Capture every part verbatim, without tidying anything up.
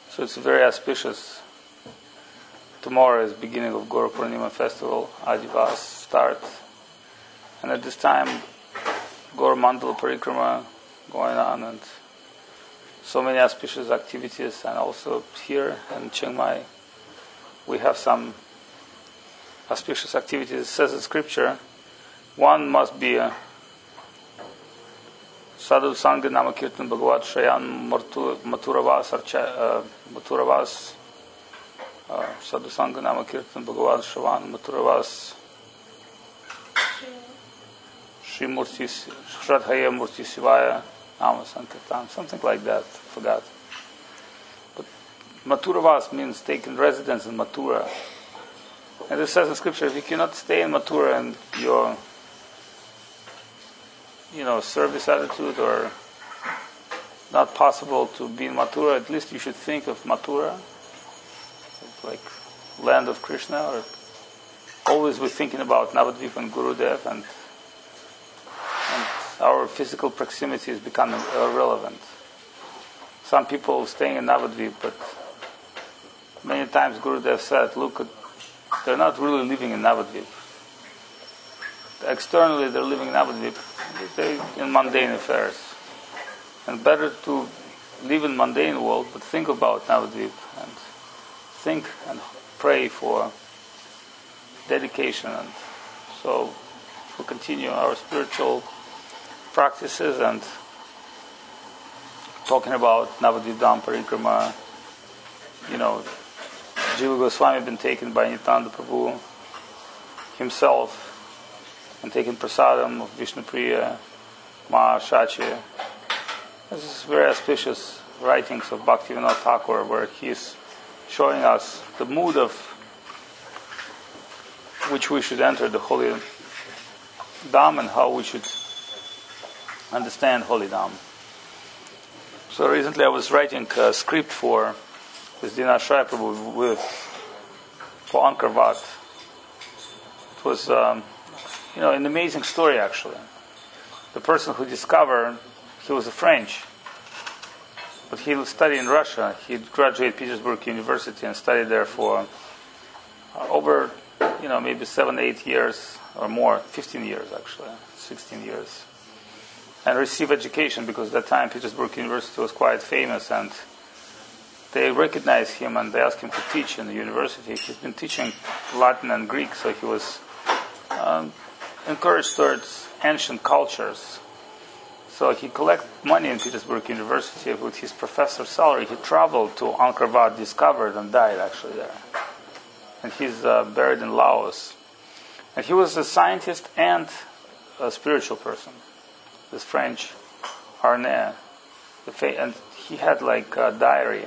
So it's very auspicious. Tomorrow is beginning of Gaura Purnima festival, Adivas start. And at this time, Gaura Mandala Parikrama going on, and so many auspicious activities. And also here in Chiang Mai, we have some auspicious activities. It says in scripture, one must be a Sadhu Sangha Nama Kirtan Bhagavat Shrayan Mathuravas uh, Mathuravas uh, Sadhu Sangha Nama Kirtan Bhagavat Shravan Mathuravas Shri Murti Shradhaya Murti Sivaya Nama Sankirtan, something like that, forgot. But Mathuravas means taking residence in Mathura. And it says in scripture, if you cannot stay in Mathura and your you know, service attitude, or not possible to be in Mathura, at least you should think of Mathura, like land of Krishna, or always we're thinking about Navadvip and Gurudev, and, and our physical proximity is becoming irrelevant. Some people staying in Navadvip, but many times Gurudev said, look, they're not really living in Navadvip. Externally they're living in Navadvip, they're in mundane affairs. And better to live in mundane world, but think about Navadvip, and think and pray for dedication. And so we'll continue our spiritual practices and talking about Navadvip Dham Parikrama. You know, Jiva Goswami been taken by Nityananda Prabhu himself, and taking prasadam of Vishnupriya, Maha Shachi. This is very auspicious writings of Bhaktivinoda Thakur, where he is showing us the mood of which we should enter the Holy Dham and how we should understand Holy Dham. So recently I was writing a script for this Dinashraya Prabhu with for Angkor Wat. It was um, you know, an amazing story actually. The person who discovered, he was a French, but he studied in Russia. He graduated Petersburg University and studied there for uh, over, you know, maybe seven, eight years or more, fifteen years actually, sixteen years, and received education because at that time Petersburg University was quite famous, and they recognized him and they asked him to teach in the university. He's been teaching Latin and Greek, so he was um, encouraged towards ancient cultures. So he collected money in Petersburg University with his professor's salary. He traveled to Angkor Wat, discovered and died actually there. And he's uh, buried in Laos. And he was a scientist and a spiritual person. This French Arne. And he had like a diary.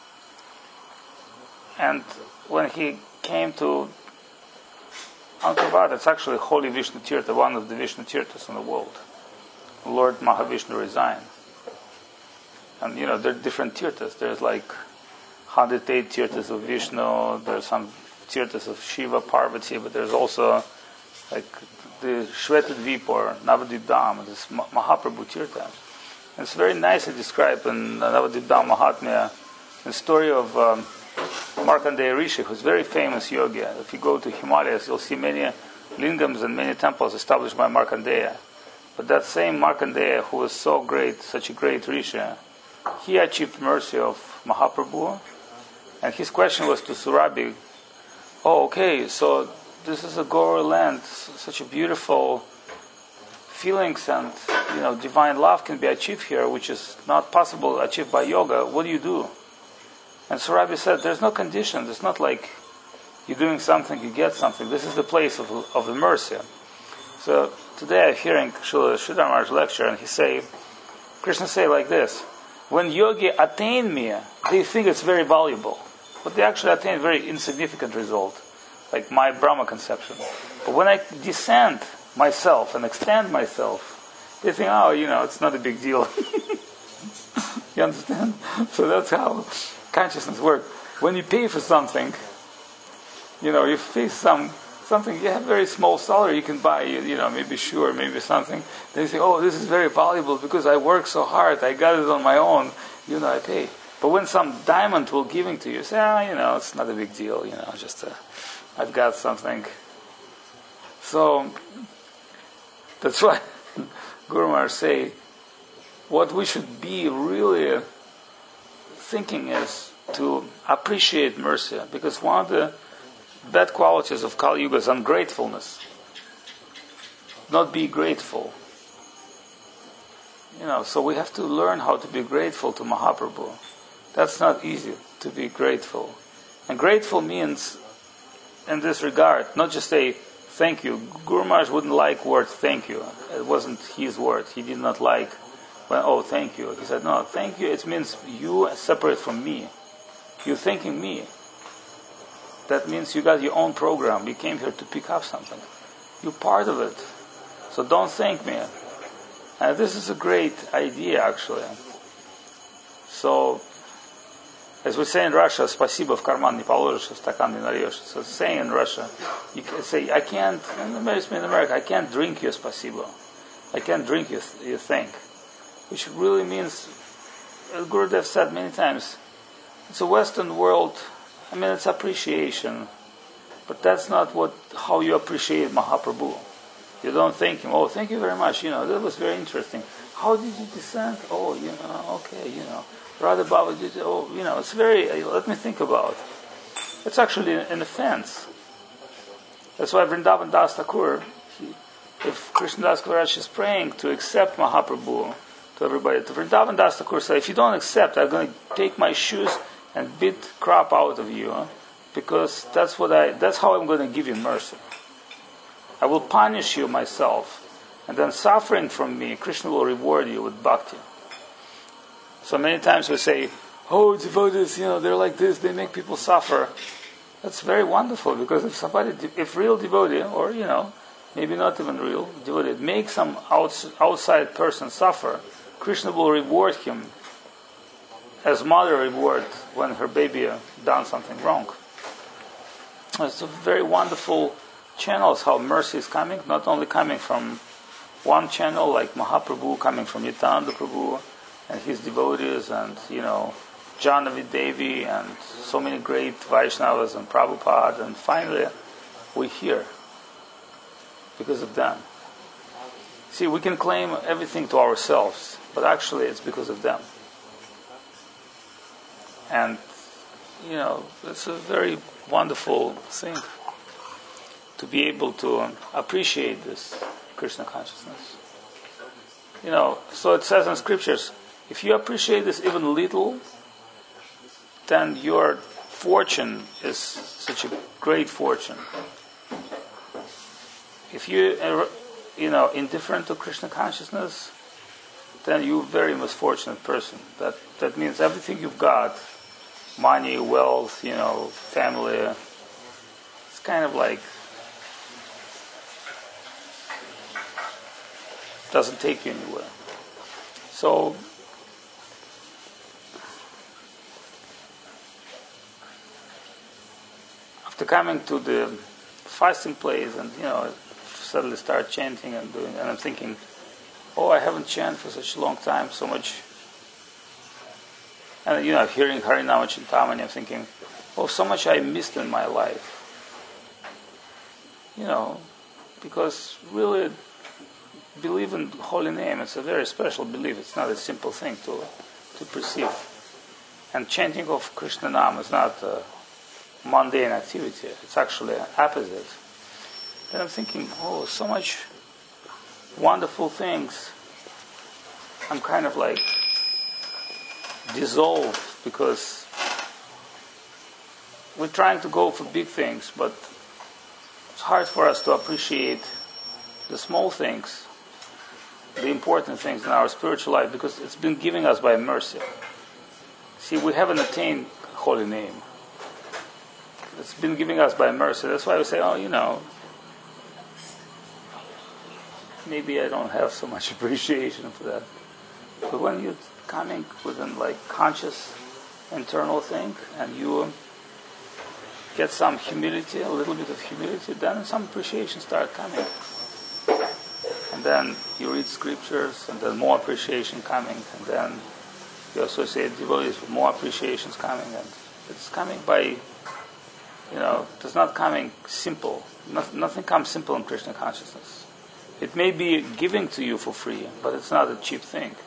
And when he came to Angkor Wat, it's actually Holy Vishnu Tirtha, one of the Vishnu Tirthas in the world. Lord Mahavishnu resigned. And you know, there are different Tirthas. There's like one hundred eight Tirthas of Vishnu, there's some Tirthas of Shiva, Parvati, but there's also like the Shvetadvip or Navadvip Dham, this Mahaprabhu Tirtha. And it's very nicely described in Navadvip Dham Mahatmya, the story of um, Markandeya Rishi, who's a very famous yogi. If you go to Himalayas, you'll see many lingams and many temples established by Markandeya. But that same Markandeya, who was so great, such a great Rishi, he achieved mercy of Mahaprabhu. And his question was to Surabhi, oh, okay, so this is a Gaura land, such a beautiful feelings and you know divine love can be achieved here, which is not possible achieved by yoga. What do you do? And Surabhi said, there's no condition. It's not like you're doing something, you get something. This is the place of, of the mercy. So today I'm hearing Srila Sridhar Maharaj lecture, and he say, Krishna say like this, when yogi attain me, they think it's very valuable. But they actually attain very insignificant result, like my Brahma conception. But when I descend myself and extend myself, they think, oh, you know, it's not a big deal. You understand? So that's how consciousness works. When you pay for something, you know, you pay some something, you have very small salary, you can buy, you know, maybe shoe or maybe something. Then you say, oh, this is very valuable because I work so hard, I got it on my own, you know, I pay. But when some diamond will giving to you, you say, ah, you know, it's not a big deal, you know, just uh, I've got something. So that's why Guru Maharaj say, what we should be really thinking is to appreciate mercy, because one of the bad qualities of Kali Yuga is ungratefulness. Not be grateful. You know, so we have to learn how to be grateful to Mahaprabhu. That's not easy, to be grateful. And grateful means, in this regard, not just say thank you. Guru Maharaj wouldn't like word thank you. It wasn't his word. He did not like when, oh, thank you. He said, no, thank you, it means you separate from me. You're thanking me. That means you got your own program. You came here to pick up something. You're part of it. So don't thank me. And this is a great idea, actually. So, as we say in Russia, спасибо в карман не положишь, в стакан не нальешь. So saying in Russia, you can say, I can't, in America, I can't drink your спасибо. I can't drink your, your thank. Which really means, as Gurudev said many times, it's a Western world, I mean, it's appreciation. But that's not what how you appreciate Mahaprabhu. You don't thank him, oh, thank you very much, you know, that was very interesting. How did you descend? Oh, you know, okay, you know. Radha Baba did, oh, you know, it's very, let me think about. It's actually an offense. That's why Vrindavan Das Thakur, he, if Krishnadas Kaviraj is praying to accept Mahaprabhu to everybody, to Vrindavan Das Thakur say, if you don't accept, I'm going to take my shoes and beat crap out of you, huh? Because that's what I, that's how I'm going to give you mercy. I will punish you myself, and then suffering from me, Krishna will reward you with bhakti. So many times we say, oh, devotees, you know, they're like this, they make people suffer. That's very wonderful, because if somebody, if real devotee, or, you know, maybe not even real devotee, make some outs, outside person suffer, Krishna will reward him as mother reward when her baby done something wrong. It's a very wonderful channels how mercy is coming, not only coming from one channel like Mahaprabhu, coming from Nityananda Prabhu and his devotees, and, you know, Jahnavi Devi and so many great Vaishnavas and Prabhupada, and finally we're here because of them. See, we can claim everything to ourselves, but actually it's because of them. And, you know, it's a very wonderful thing to be able to appreciate this Krishna consciousness. You know, so it says in scriptures, if you appreciate this even little, then your fortune is such a great fortune. If you are, you know, indifferent to Krishna consciousness, then you're a very misfortunate person. That that means everything you've got, money, wealth, you know, family, it's kind of like doesn't take you anywhere. So after coming to the fasting place, and, you know, suddenly start chanting and doing, and I'm thinking, oh, I haven't chanted for such a long time, so much. And, you know, hearing Harinama Chintamani, I'm thinking, oh, so much I missed in my life. You know, because really believe in holy name, it's a very special belief. It's not a simple thing to to perceive. And chanting of Krishna Nam is not a mundane activity. It's actually opposite. And I'm thinking, oh, so much wonderful things. I'm kind of like dissolved, because we're trying to go for big things, but it's hard for us to appreciate the small things, the important things in our spiritual life, because it's been given us by mercy. See, we haven't attained holy name. It's been given us by mercy. That's why we say, oh, you know, maybe I don't have so much appreciation for that. But when you're coming within like conscious internal thing, and you get some humility, a little bit of humility, then some appreciation start coming. And then you read scriptures, and then more appreciation coming, and then you associate devotees with more appreciation is coming, and it's coming by, you know, it's not coming simple. Nothing, nothing comes simple in Krishna consciousness. It may be giving to you for free, but it's not a cheap thing.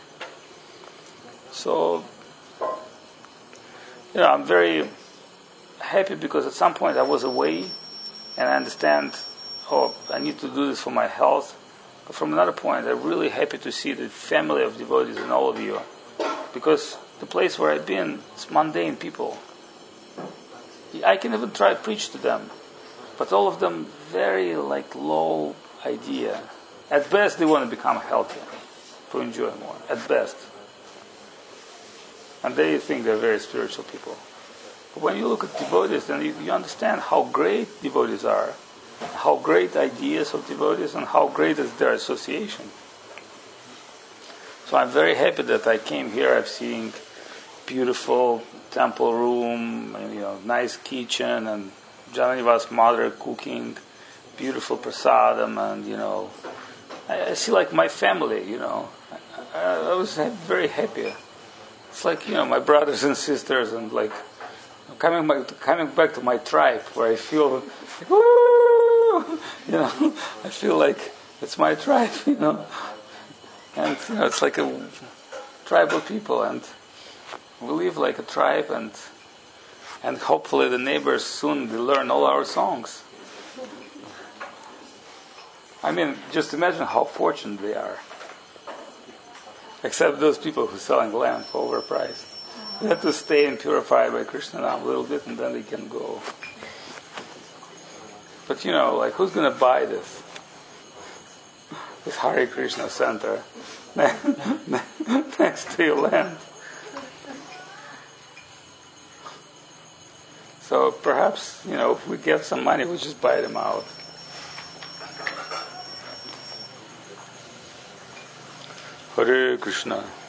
So, you know, I'm very happy because at some point I was away, and I understand, oh, I need to do this for my health. But from another point, I'm really happy to see the family of devotees in all of you, because the place where I've been, it's mundane people. I can even try to preach to them, but all of them very like low idea. At best, they want to become healthy, to enjoy more. At best. And they think they're very spiritual people. But when you look at devotees, then you, you understand how great devotees are, how great ideas of devotees, and how great is their association. So I'm very happy that I came here. I've seen beautiful temple room, and, you know, nice kitchen, and Jananiva's mother cooking, beautiful prasadam, and you know, I, I see like my family. You know, I, I was very happy. It's like, you know, my brothers and sisters, and like coming back, coming back to my tribe, where I feel, like, woo, you know, I feel like it's my tribe, you know, and you know, it's like a tribal people, and we live like a tribe, and and hopefully the neighbors soon will learn all our songs. I mean, just imagine how fortunate they are. Except those people who are selling lamp overpriced. They have to stay and purify by Krishna Nam a little bit, and then they can go. But you know, like, who's going to buy this? This Hare Krishna center next to your land. So perhaps, you know, if we get some money, we just buy them out. Hare Krishna.